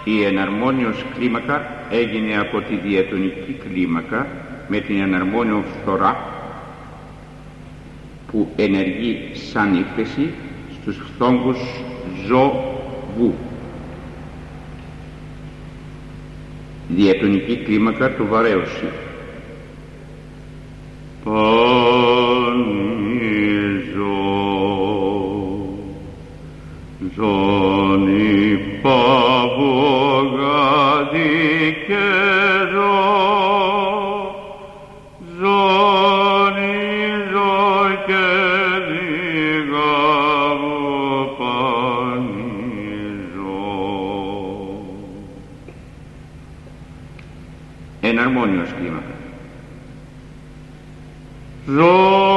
Η εναρμόνιος κλίμακα έγινε από τη διατονική κλίμακα με την εναρμόνιο φθορά που ενεργεί σαν ύφεση στους φθόγκους ζωβού. Διατονική κλίμακα του βαρέωση. Ζώνη παβογάδι και ζώνη ζω και διγάβω πανιζώ. Εναρμόνιος κλίμακα.